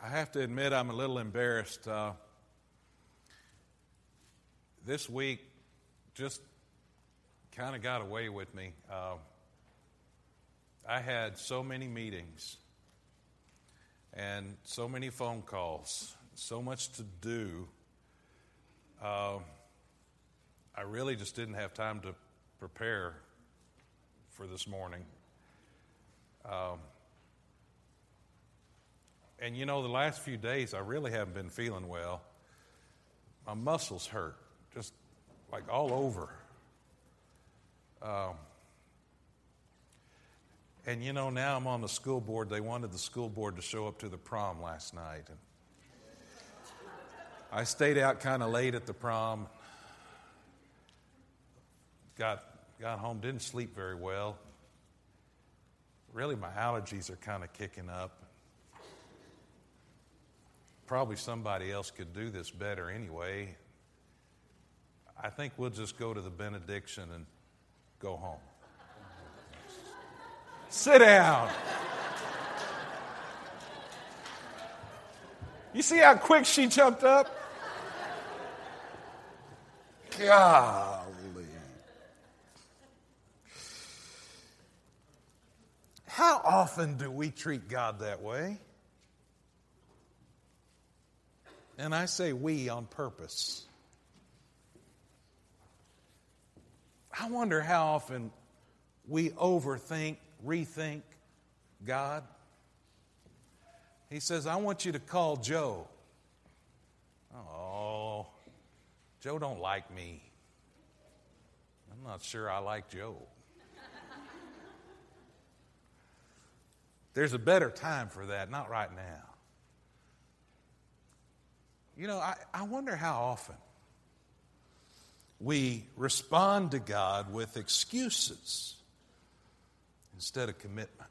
I have to admit I'm a little embarrassed. This week just kind of got away with me. I had so many meetings and so many phone calls, so much to do. I really just didn't have time to prepare for this morning. And you know, the last few days I really haven't been feeling well. My muscles hurt, just like all over. And you know, now I'm on the school board. They wanted the school board to show up to the prom last night. And I stayed out kind of late at the prom. Got home, didn't sleep very well. Really, my allergies are kind of kicking up. Probably somebody else could do this better anyway. I think we'll just go to the benediction and go home. Sit down. You see how quick she jumped up? Golly. How often do we treat God that way? And I say we on purpose. I wonder how often we overthink, rethink God. He says, I want you to call Joe. Oh, Joe don't like me. I'm not sure I like Joe. There's a better time for that, not right now. You know, I wonder how often we respond to God with excuses instead of commitment.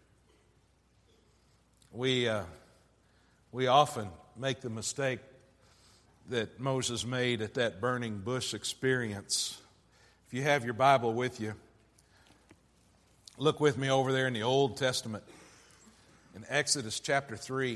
We often make the mistake that Moses made at that burning bush experience. If you have your Bible with you, look with me over there in the Old Testament, in Exodus chapter 3.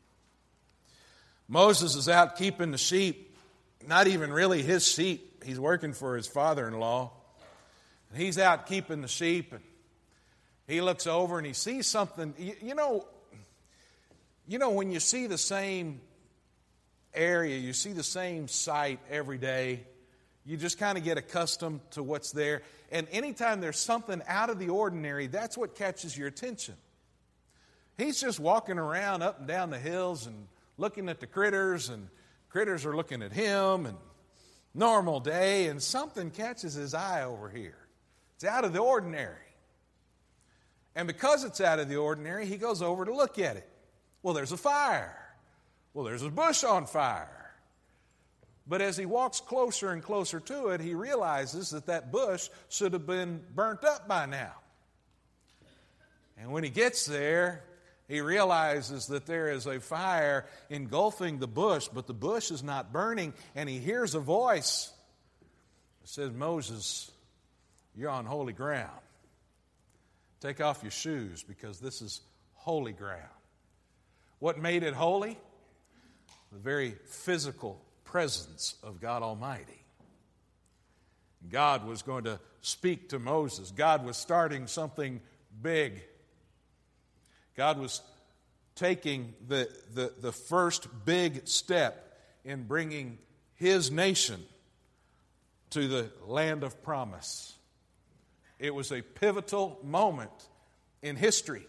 Moses is out keeping the sheep, not even really his sheep. He's working for his father-in-law. And he's out keeping the sheep, and he looks over and he sees something. You know when you see the same area, you see the same sight every day, you just kind of get accustomed to what's there. And anytime there's something out of the ordinary, that's what catches your attention. He's just walking around up and down the hills and looking at the critters, and critters are looking at him, and normal day, and something catches his eye over here. It's out of the ordinary. And because it's out of the ordinary, he goes over to look at it. Well, there's a fire. Well, there's a bush on fire. But as he walks closer and closer to it, he realizes that bush should have been burnt up by now. And when he gets there, he realizes that there is a fire engulfing the bush, but the bush is not burning, and he hears a voice that says, Moses, you're on holy ground. Take off your shoes because this is holy ground. What made it holy? The very physical presence of God Almighty. God was going to speak to Moses. God was starting something big. God was taking the first big step in bringing His nation to the land of promise. It was a pivotal moment in history.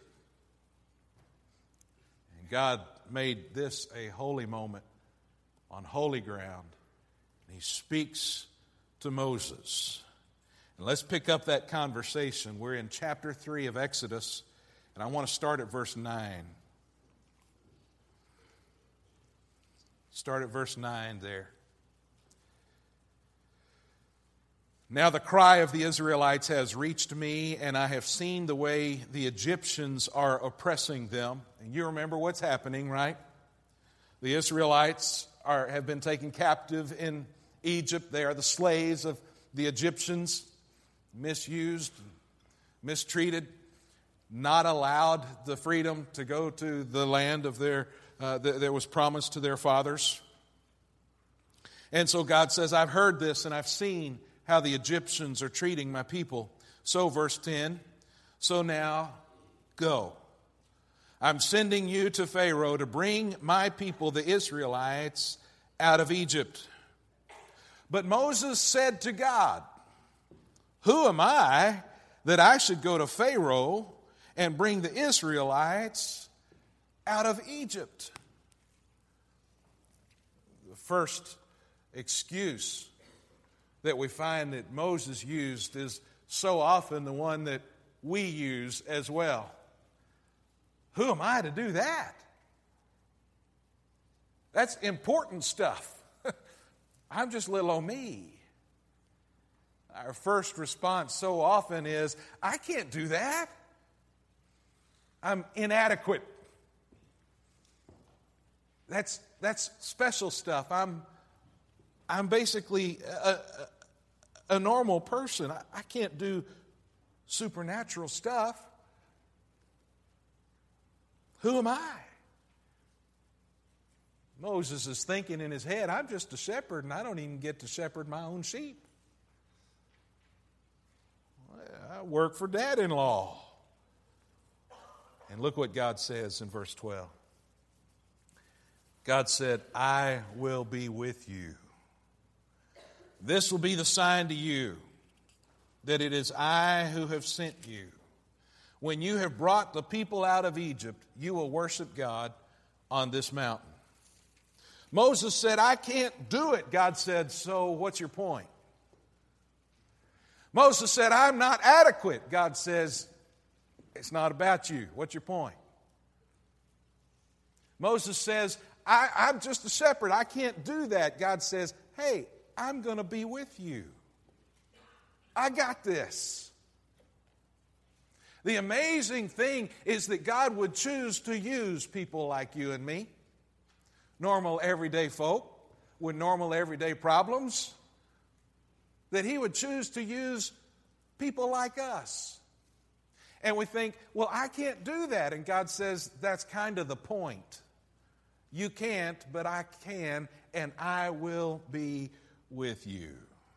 And God made this a holy moment on holy ground. And He speaks to Moses. And let's pick up that conversation. We're in chapter 3 of Exodus. And I want to start at verse 9. Start at verse 9 there. Now the cry of the Israelites has reached me, and I have seen the way the Egyptians are oppressing them. And you remember what's happening, right? The Israelites have been taken captive in Egypt. They are the slaves of the Egyptians, misused, mistreated, not allowed the freedom to go to the land of their that was promised to their fathers. And so God says, I've heard this and I've seen how the Egyptians are treating my people. So verse 10, so now go. I'm sending you to Pharaoh to bring my people, the Israelites, out of Egypt. But Moses said to God, who am I that I should go to Pharaoh and bring the Israelites out of Egypt? The first excuse that we find that Moses used is so often the one that we use as well. Who am I to do that? That's important stuff. I'm just little old me. Our first response so often is, I can't do that. I'm inadequate. That's special stuff. I'm basically a normal person. I can't do supernatural stuff. Who am I? Moses is thinking in his head, I'm just a shepherd and I don't even get to shepherd my own sheep. I work for dad-in-law. And look what God says in verse 12. God said, I will be with you. This will be the sign to you that it is I who have sent you. When you have brought the people out of Egypt, you will worship God on this mountain. Moses said, I can't do it. God said, so what's your point? Moses said, I'm not adequate. God says, it's not about you. What's your point? Moses says, I'm just a shepherd. I can't do that. God says, hey, I'm going to be with you. I got this. The amazing thing is that God would choose to use people like you and me, normal everyday folk with normal everyday problems, that He would choose to use people like us. And we think, well, I can't do that. And God says, that's kind of the point. You can't, but I can, and I will be with you.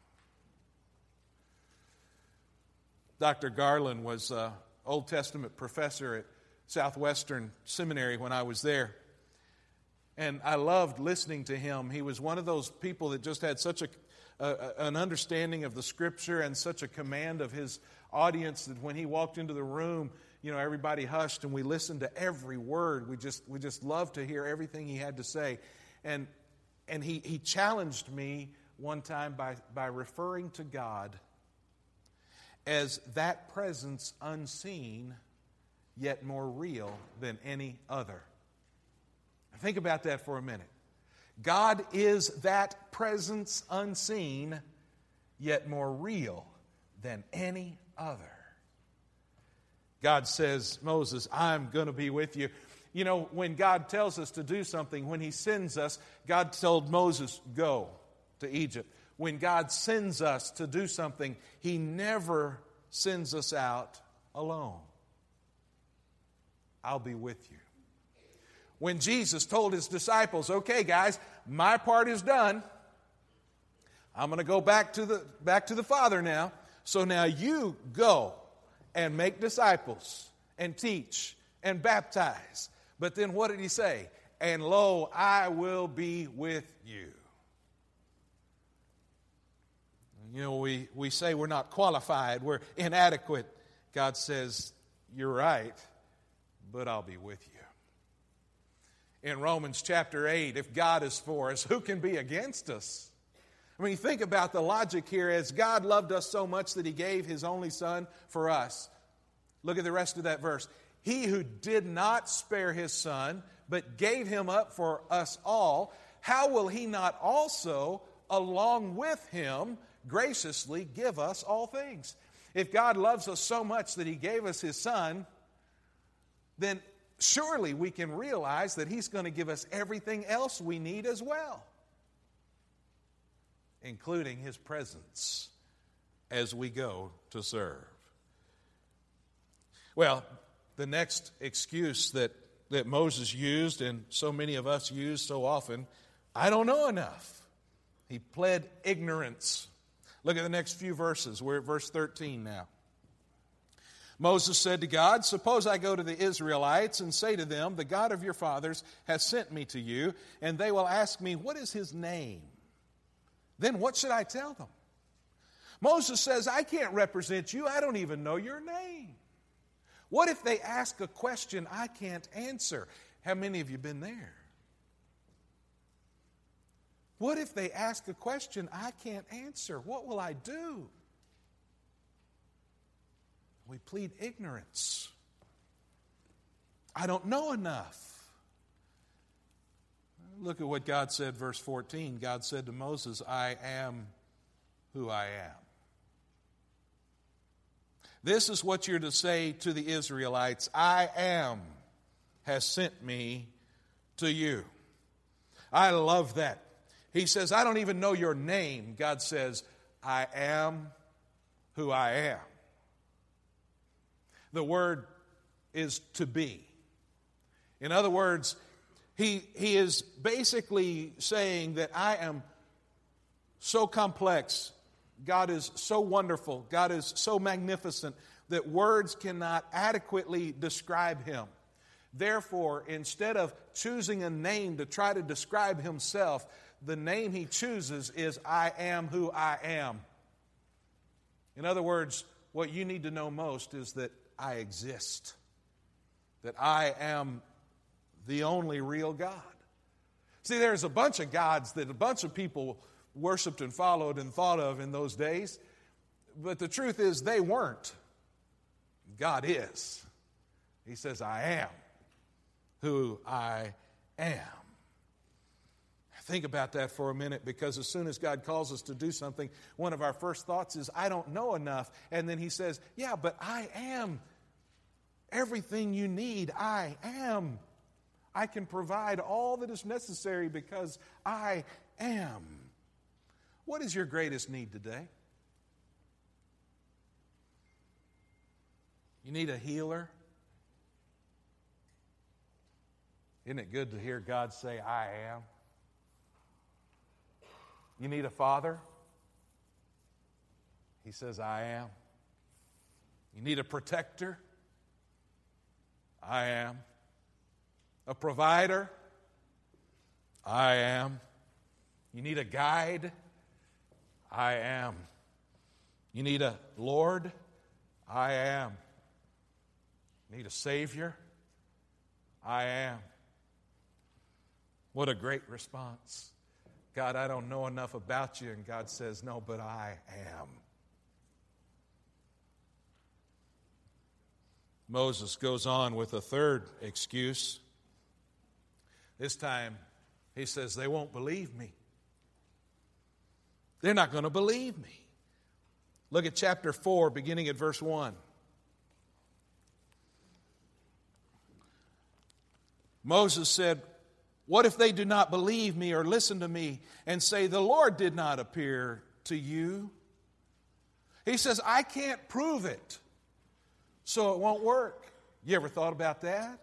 Dr. Garland was an Old Testament professor at Southwestern Seminary when I was there. And I loved listening to him. He was one of those people that just had such an understanding of the Scripture and such a command of his audience that when he walked into the room, you know, everybody hushed and we listened to every word. We just loved to hear everything he had to say. And he challenged me one time by referring to God as that presence unseen, yet more real than any other. Think about that for a minute. God is that presence unseen, yet more real than any other. God says, Moses, I'm going to be with you. You know, when God tells us to do something, when He sends us, God told Moses, go to Egypt. When God sends us to do something, He never sends us out alone. I'll be with you. When Jesus told His disciples, okay, guys, my part is done. I'm going to go back to the Father now. So now you go and make disciples and teach and baptize. But then what did He say? And lo, I will be with you. You know, we say we're not qualified, we're inadequate. God says, you're right, but I'll be with you. In Romans chapter 8, if God is for us, who can be against us? I mean, think about the logic here. As God loved us so much that He gave His only Son for us. Look at the rest of that verse. He who did not spare His Son, but gave Him up for us all, how will He not also, along with Him, graciously give us all things? If God loves us so much that He gave us His Son, then surely we can realize that He's going to give us everything else we need as well, including His presence as we go to serve. Well, the next excuse that that Moses used and so many of us use so often. I don't know enough. He pled ignorance. Look at the next few verses. We're at verse 13 now. Moses said to God, "Suppose I go to the Israelites and say to them, 'The God of your fathers has sent me to you,' and they will ask me, 'What is his name?' Then what should I tell them?" Moses says, "I can't represent you. I don't even know your name. What if they ask a question I can't answer?" How many of you been there? What if they ask a question I can't answer? What will I do? We plead ignorance. I don't know enough. Look at what God said, verse 14. God said to Moses, "I am who I am." This is what you're to say to the Israelites: "I am has sent me to you." I love that. He says, "I don't even know your name." God says, "I am who I am." The word is to be. In other words, he is basically saying that I am so complex, God is so wonderful, God is so magnificent that words cannot adequately describe him. Therefore, instead of choosing a name to try to describe himself, the name he chooses is "I am who I am." In other words, what you need to know most is that I exist, that I am the only real God. See, there's a bunch of gods that a bunch of people worshiped and followed and thought of in those days, but the truth is they weren't. God is. He says, "I am who I am." Think about that for a minute, because as soon as God calls us to do something, one of our first thoughts is, "I don't know enough." And then he says, "Yeah, but I am everything you need. I am. I can provide all that is necessary because I am." What is your greatest need today? You need a healer? Isn't it good to hear God say, "I am"? You need a father? He says, "I am." You need a protector? I am. A provider? I am. You need a guide? I am. You need a Lord? I am. You need a Savior? I am. What a great response. "God, I don't know enough about you." And God says, "No, but I am." Moses goes on with a third excuse. This time, he says, "They won't believe me. They're not going to believe me." Look at chapter 4, beginning at verse 1. Moses said, "What if they do not believe me or listen to me and say, 'The Lord did not appear to you'?" He says, "I can't prove it, so it won't work." You ever thought about that?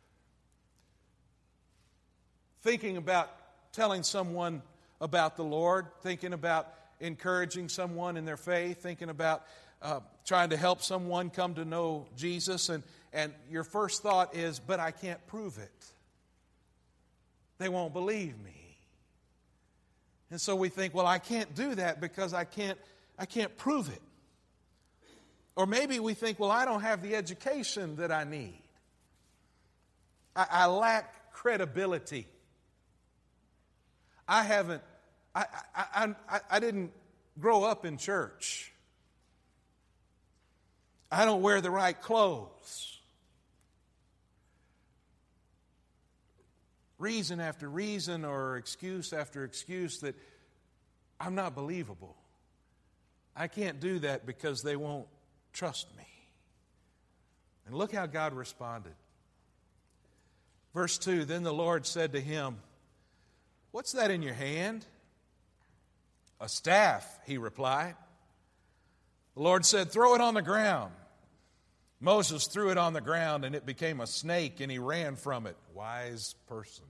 Thinking about telling someone about the Lord, thinking about encouraging someone in their faith, thinking about trying to help someone come to know Jesus, and your first thought is, "But I can't prove it. They won't believe me." And so we think, "Well, I can't do that because I can't prove it." Or maybe we think, "Well, I don't have the education that I need. I lack credibility. I didn't grow up in church. I don't wear the right clothes." Reason after reason or excuse after excuse that I'm not believable. I can't do that because they won't trust me. And look how God responded. Verse 2, "Then the Lord said to him, 'What's that in your hand?' 'A staff,' he replied. The Lord said, 'Throw it on the ground.' Moses threw it on the ground and it became a snake and he ran from it. Wise person.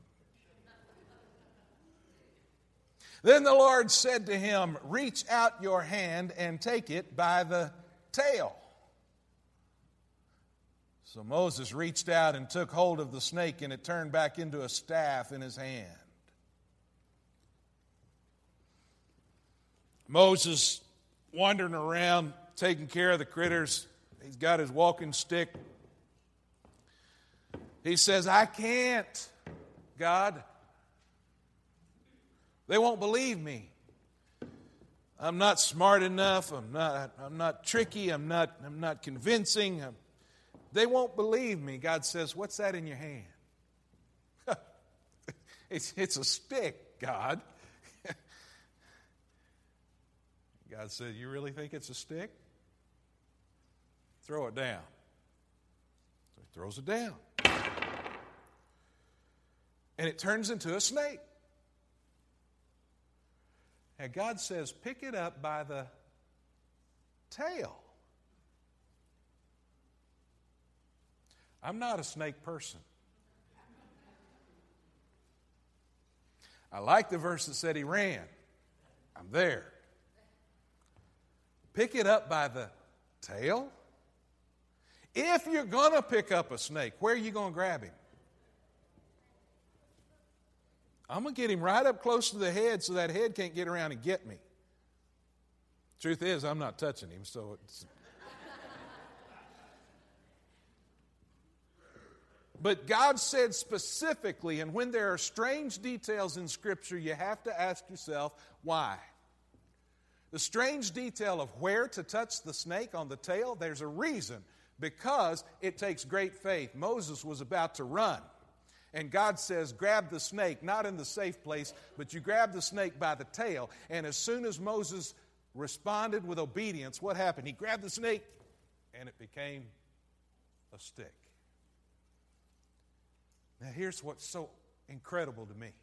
Then the Lord said to him, reach out your hand and take it by the tail. So Moses reached out and took hold of the snake, and it turned back into a staff in his hand. Moses wandering around, taking care of the critters. He's got his walking stick. He says, I can't, God. They won't believe me. I'm not smart enough. I'm not tricky. I'm not convincing. They won't believe me. God says, what's that in your hand? It's a stick, God. God said, you really think it's a stick? Throw it down. So he throws it down. And it turns into a snake. And God says, pick it up by the tail. I'm not a snake person. I like the verse that said he ran. I'm there. Pick it up by the tail? If you're going to pick up a snake, where are you going to grab him? I'm going to get him right up close to the head so that head can't get around and get me. Truth is, I'm not touching him, so it's... But God said specifically, and when there are strange details in Scripture, you have to ask yourself, why? The strange detail of where to touch the snake on the tail, there's a reason. Because it takes great faith. Moses was about to run. And God says, grab the snake, not in the safe place, but you grab the snake by the tail. And as soon as Moses responded with obedience, what happened? He grabbed the snake, and it became a stick. Now, here's what's so incredible to me.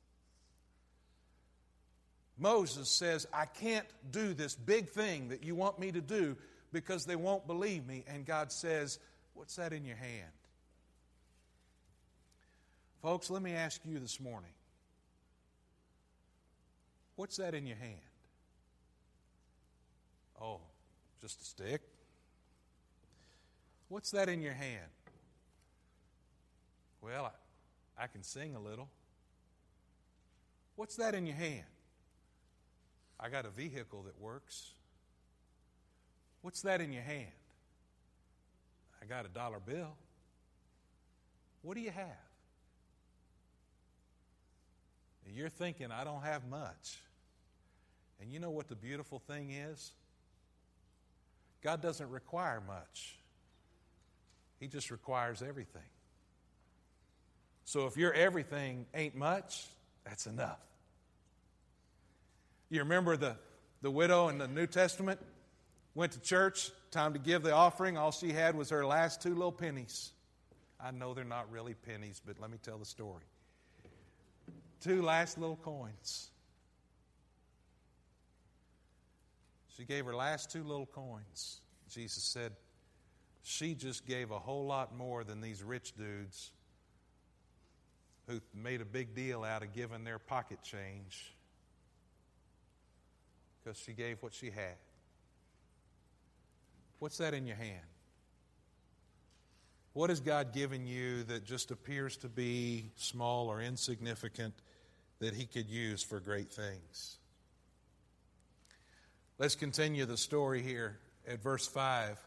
Moses says, I can't do this big thing that you want me to do because they won't believe me. And God says, what's that in your hand? Folks, let me ask you this morning. What's that in your hand? Oh, just a stick? What's that in your hand? Well, I can sing a little. What's that in your hand? I got a vehicle that works. What's that in your hand? I got a dollar bill. What do you have? And you're thinking, I don't have much. And you know what the beautiful thing is? God doesn't require much. He just requires everything. So if your everything ain't much, that's enough. You remember the widow in the New Testament? Went to church, time to give the offering. All she had was her last 2 little pennies. I know they're not really pennies, but let me tell the story. 2 last little coins. She gave her last 2 little coins. Jesus said, she just gave a whole lot more than these rich dudes who made a big deal out of giving their pocket change because she gave what she had. What's that in your hand? What has God given you that just appears to be small or insignificant that He could use for great things? Let's continue the story here at verse 5.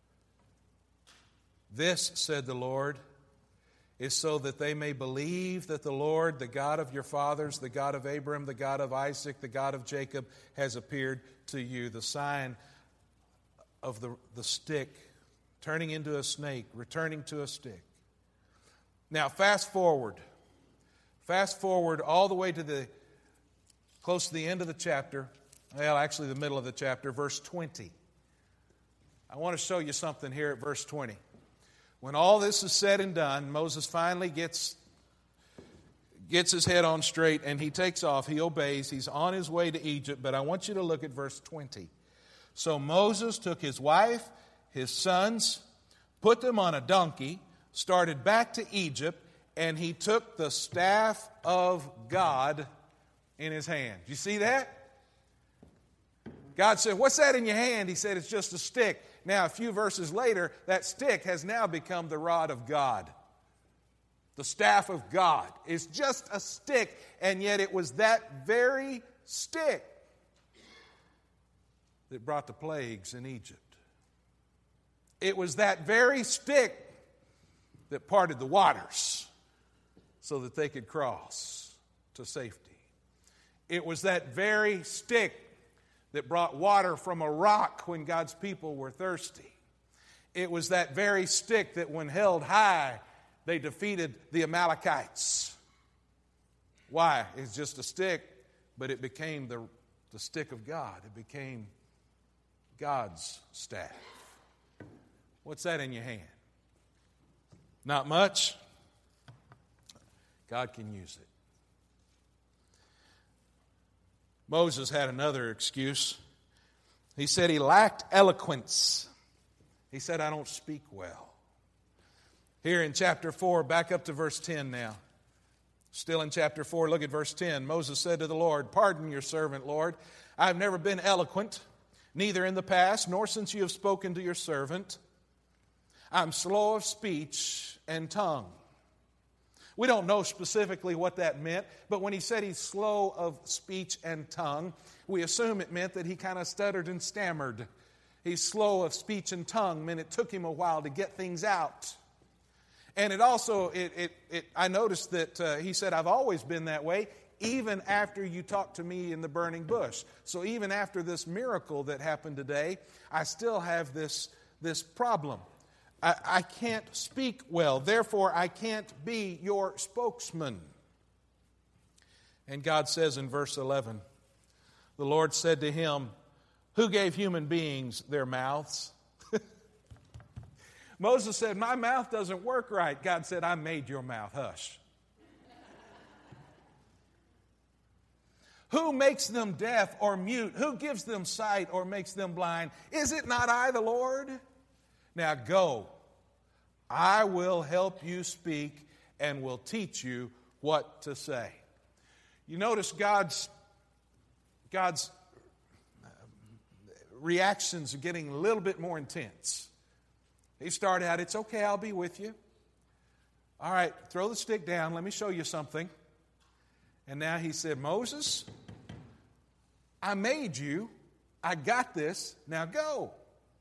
This, said the Lord, is so that they may believe that the Lord, the God of your fathers, the God of Abraham, the God of Isaac, the God of Jacob, has appeared to you. The sign of the stick turning into a snake, returning to a stick. Now, fast forward all the way to close to the end of the chapter. Well, actually the middle of the chapter, verse 20. I want to show you something here at verse 20. When all this is said and done, Moses finally gets his head on straight and he takes off. He obeys. He's on his way to Egypt. But I want you to look at verse 20. So Moses took his wife, his sons, put them on a donkey, started back to Egypt, and he took the staff of God in his hand. You see that? God said, "What's that in your hand?" He said, "It's just a stick." Now, a few verses later, that stick has now become the rod of God. The staff of God is just a stick, and yet it was that very stick that brought the plagues in Egypt. It was that very stick that parted the waters so that they could cross to safety. It was that very stick that brought water from a rock when God's people were thirsty. It was that very stick that when held high, they defeated the Amalekites. Why? It's just a stick, but it became the stick of God. It became God's staff. What's that in your hand? Not much. God can use it. Moses had another excuse. He said he lacked eloquence. He said, "I don't speak well." Here in chapter 4, back up to verse 10 now. Still in chapter 4, look at verse 10. Moses said to the Lord, "Pardon your servant, Lord. I have never been eloquent, neither in the past, nor since you have spoken to your servant. I'm slow of speech and tongue." We don't know specifically what that meant, but when he said he's slow of speech and tongue, we assume it meant that he kind of stuttered and stammered. He's slow of speech and tongue meant it took him a while to get things out. And it also, I noticed that he said, "I've always been that way, even after you talked to me in the burning bush." So even after this miracle that happened today, I still have this problem. I can't speak well, therefore I can't be your spokesman. And God says in verse 11, the Lord said to him, "Who gave human beings their mouths?" Moses said, "My mouth doesn't work right." God said, "I made your mouth. Hush." "Who makes them deaf or mute? Who gives them sight or makes them blind? Is it not I, the Lord? Now go, I will help you speak and will teach you what to say." You notice God's reactions are getting a little bit more intense. He started out, "It's okay, I'll be with you. All right, throw the stick down, let me show you something." And now he said, "Moses, I made you, I got this, now go."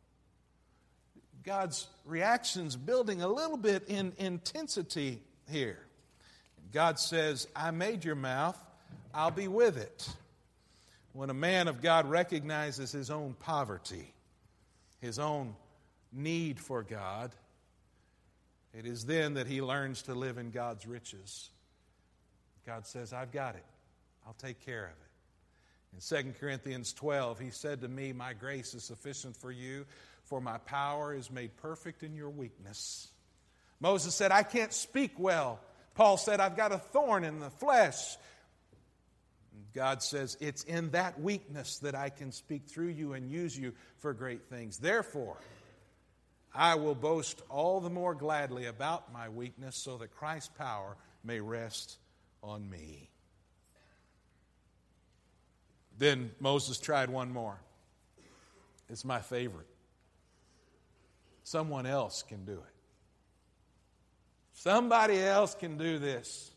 God's reaction's building a little bit in intensity here. God says, "I made your mouth, I'll be with it." When a man of God recognizes his own poverty, his own need for God, it is then that he learns to live in God's riches. God says, "I've got it. I'll take care of it." In 2 Corinthians 12, he said to me, "My grace is sufficient for you, for my power is made perfect in your weakness." Moses said, "I can't speak well." Paul said, "I've got a thorn in the flesh." God says, "It's in that weakness that I can speak through you and use you for great things. Therefore, I will boast all the more gladly about my weakness so that Christ's power may rest on me." Then Moses tried one more. It's my favorite. Someone else can do it. Somebody else can do this.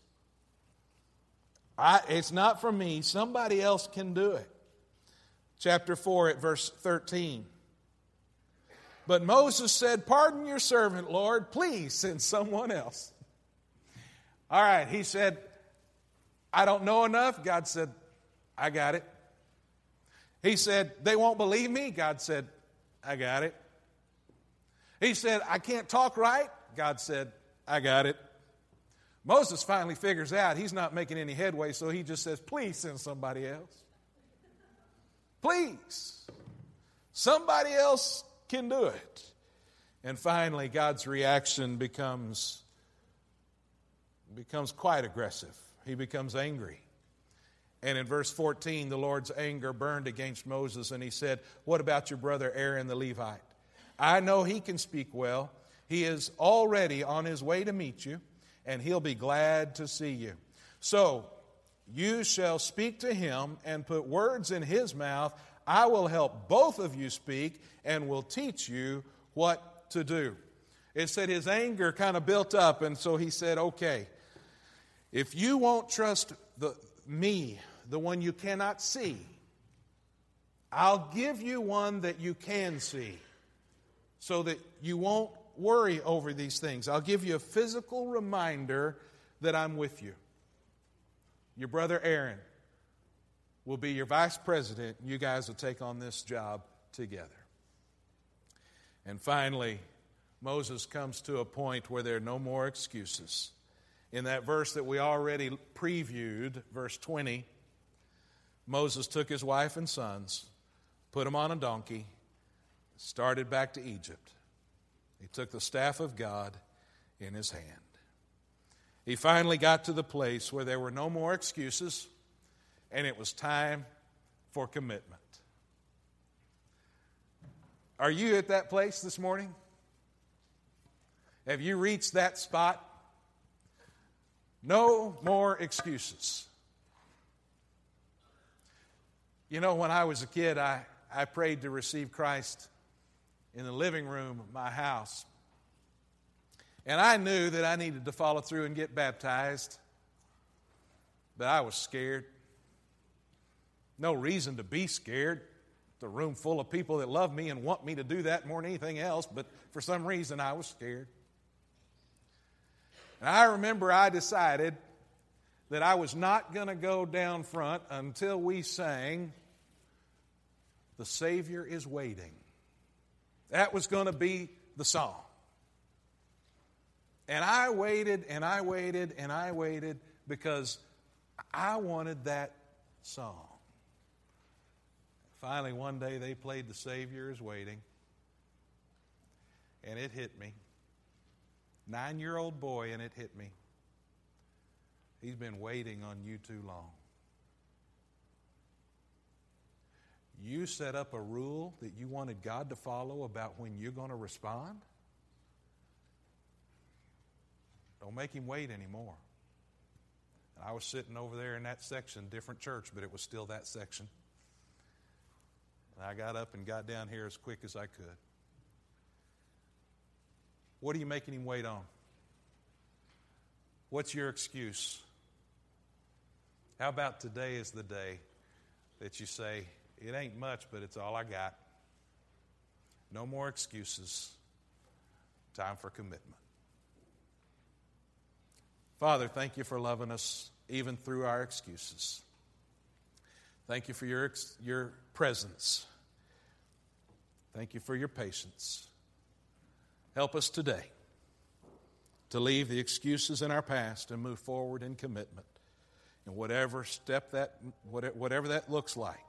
It's not from me. Somebody else can do it. Chapter 4 at verse 13. But Moses said, "Pardon your servant, Lord. Please send someone else." All right, he said, "I don't know enough." God said, "I got it." He said, "They won't believe me." God said, "I got it." He said, "I can't talk right." God said, "I got it." Moses finally figures out he's not making any headway, so he just says, "Please send somebody else. Please. Somebody else can do it." And finally, God's reaction becomes quite aggressive. He becomes angry. And in verse 14, the Lord's anger burned against Moses, and he said, "What about your brother Aaron the Levite? I know he can speak well. He is already on his way to meet you, and he'll be glad to see you. So, you shall speak to him and put words in his mouth. I will help both of you speak and will teach you what to do. It said his anger kind of built up, and so he said, okay, if you won't trust me, the one you cannot see, I'll give you one that you can see so that you won't worry over these things. I'll give you a physical reminder that I'm with you. Your brother Aaron will be your vice president. You guys will take on this job together. And finally, Moses comes to a point where there are no more excuses. In that verse that we already previewed, verse 20, Moses took his wife and sons, put them on a donkey, started back to Egypt. He took the staff of God in his hand. He finally got to the place where there were no more excuses, and it was time for commitment. Are you at that place this morning? Have you reached that spot? No more excuses. You know, when I was a kid, I prayed to receive Christ in the living room of my house. And I knew that I needed to follow through and get baptized, but I was scared. No reason to be scared. It's a room full of people that love me and want me to do that more than anything else, but for some reason I was scared. And I remember I decided that I was not going to go down front until we sang, "The Savior is Waiting." That was going to be the song. And I waited, and I waited, and I waited because I wanted that song. Finally, one day they played "The Savior is Waiting," and it hit me. 9-year-old boy, and it hit me. He's been waiting on you too long. You set up a rule that you wanted God to follow about when you're going to respond. Don't make him wait anymore. And I was sitting over there in that section, different church, but it was still that section. And I got up and got down here as quick as I could. What are you making him wait on? What's your excuse? How about today is the day that you say, it ain't much, but it's all I got. No more excuses. Time for commitment. Father, thank you for loving us even through our excuses. Thank you for your presence. Thank you for your patience. Help us today to leave the excuses in our past and move forward in commitment in whatever that looks like.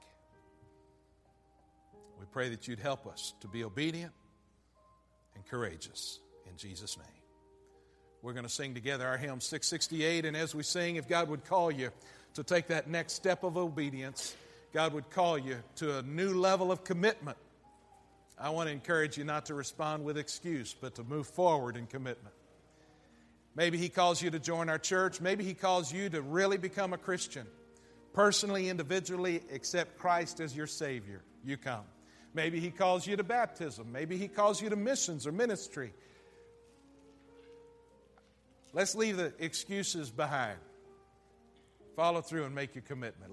We pray that you'd help us to be obedient and courageous in Jesus' name. We're going to sing together our hymn 668, and as we sing, if God would call you to take that next step of obedience, God would call you to a new level of commitment. I want to encourage you not to respond with excuse, but to move forward in commitment. Maybe he calls you to join our church. Maybe he calls you to really become a Christian. Personally, individually, accept Christ as your Savior. You come. Maybe he calls you to baptism. Maybe he calls you to missions or ministry. Let's leave the excuses behind. Follow through and make your commitment.